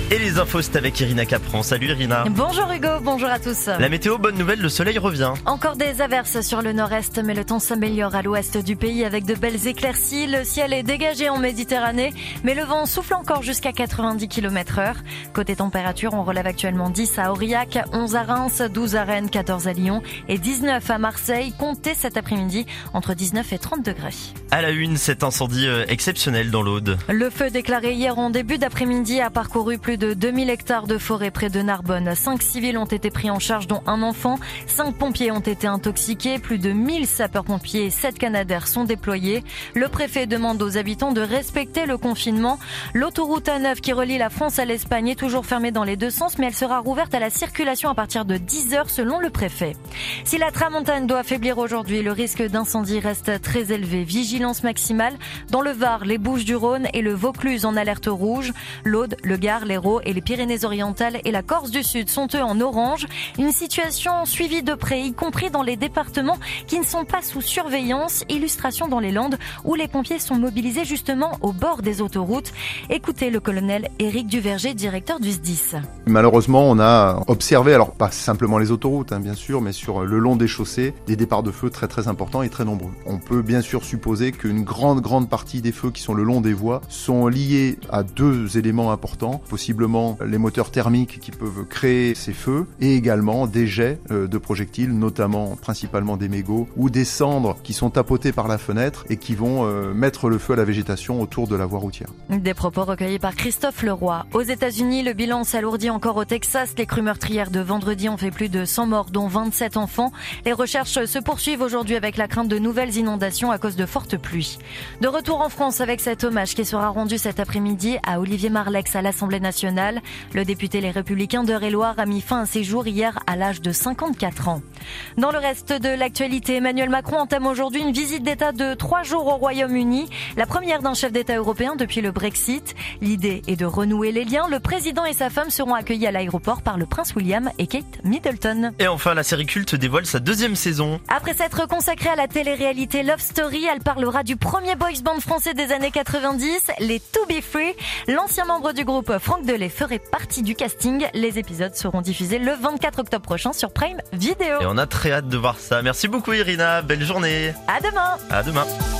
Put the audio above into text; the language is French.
Et les infos, c'est avec Irina Capran. Salut Irina. Bonjour Hugo, bonjour à tous. La météo, bonne nouvelle, le soleil revient. Encore des averses sur le nord-est, mais le temps s'améliore à l'ouest du pays avec de belles éclaircies. Le ciel est dégagé en Méditerranée, mais le vent souffle encore jusqu'à 90 km/h. Côté température, on relève actuellement 10 à Aurillac, 11 à Reims, 12 à Rennes, 14 à Lyon et 19 à Marseille. Comptez cet après-midi entre 19 et 30 degrés. À la une, cet incendie exceptionnel dans l'Aude. Le feu déclaré hier en début d'après-midi a parcouru plus de 2000 hectares de forêt près de Narbonne. 5 civils ont été pris en charge, dont un enfant. 5 pompiers ont été intoxiqués. Plus de 1000 sapeurs-pompiers et 7 Canadair sont déployés. Le préfet demande aux habitants de respecter le confinement. L'autoroute A9 qui relie la France à l'Espagne est toujours fermée dans les deux sens, mais elle sera rouverte à la circulation à partir de 10h selon le préfet. Si la tramontane doit affaiblir aujourd'hui, le risque d'incendie reste très élevé. Vigilance maximale dans le Var, les Bouches-du-Rhône et le Vaucluse en alerte rouge. L'Aude, le Gard, l'Hérault et les Pyrénées-Orientales et la Corse du Sud sont eux en orange. Une situation suivie de près, y compris dans les départements qui ne sont pas sous surveillance. Illustration dans les Landes où les pompiers sont mobilisés justement au bord des autoroutes. Écoutez le colonel Éric Duverger, directeur du SDIS. Malheureusement, on a observé, alors pas simplement les autoroutes bien sûr, mais sur le long des chaussées, des départs de feu très très importants et très nombreux. On peut bien sûr supposer qu'une grande partie des feux qui sont le long des voies sont liés à deux éléments importants, possiblement les moteurs thermiques qui peuvent créer ces feux et également des jets de projectiles, notamment principalement des mégots ou des cendres qui sont tapotées par la fenêtre et qui vont mettre le feu à la végétation autour de la voie routière. Des propos recueillis par Christophe Leroy. Aux États-Unis, le bilan s'alourdit encore au Texas. Les crues meurtrières de vendredi ont fait plus de 100 morts, dont 27 enfants. Les recherches se poursuivent aujourd'hui avec la crainte de nouvelles inondations à cause de fortes pluies. De retour en France avec cet hommage qui sera rendu cet après-midi à Olivier Marleix à l'Assemblée nationale. Le député Les Républicains d'Eure-et-Loir a mis fin à ses jours hier à l'âge de 54 ans. Dans le reste de l'actualité, Emmanuel Macron entame aujourd'hui une visite d'État de 3 jours au Royaume-Uni, la première d'un chef d'État européen depuis le Brexit. L'idée est de renouer les liens. Le président et sa femme seront accueillis à l'aéroport par le prince William et Kate Middleton. Et enfin, la série culte dévoile sa deuxième saison. Après s'être consacrée à la télé-réalité Love Story, elle parlera du premier boys band français des années 90, les To Be Free. L'ancien membre du groupe, Franck Delay, ferait partie du casting. Les épisodes seront diffusés le 24 octobre prochain sur Prime Video. Et on a très hâte de voir ça. Merci beaucoup Irina, belle journée. À demain. À demain.